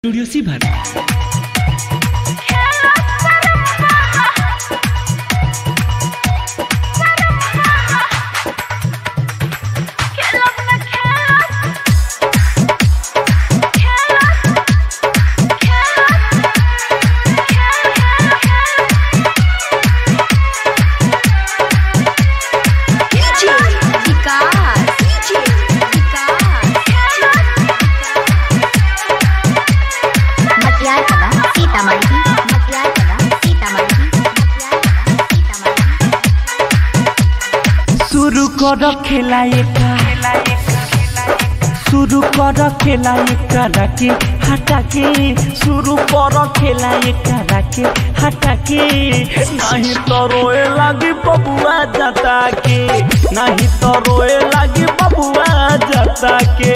Studio सीभर। शुरू कर खेला शुरू कर खेला के हटा के शुरू कर खेला के हटा के नहीं तो रोए लगी बबुआ जाता के नहीं तो रोए लगी बबुआ जाता के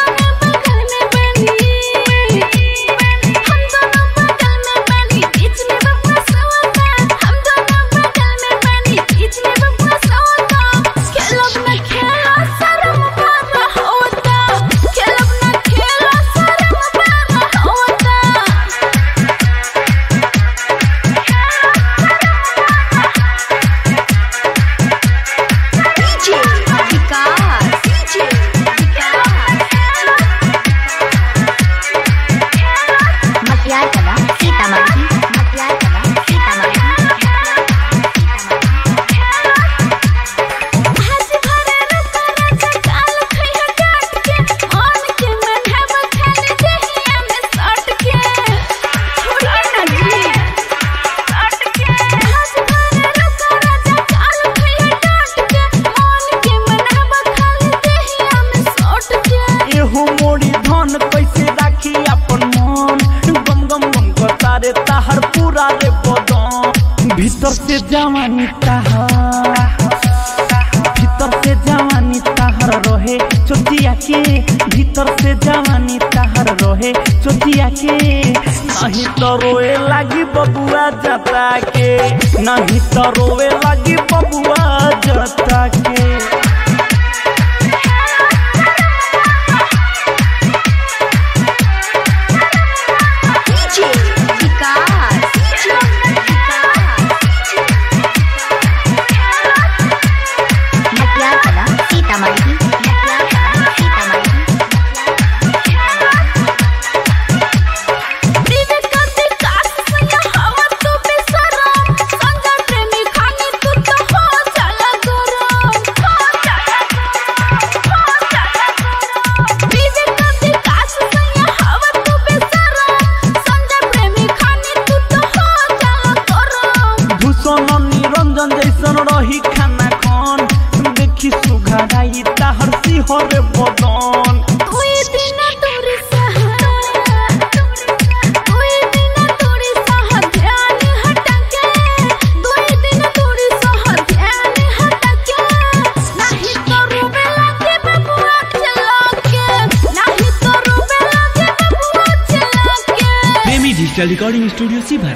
ताहर पूरा रे बदन भीतर से जवानी ताहर रहे चोटिया के भीतर से जवानी ताहर रहे चोटिया के नहीं तो रोए लगी बबुआ जाता के नहीं तो रोए लगी बबुआ जाता के निरंजन जैसन रही खाना खान देखी सुघराई ताहर सिहर बदन प्रेमी डिजिटल रिकॉर्डिंग स्टूडियो सीभर।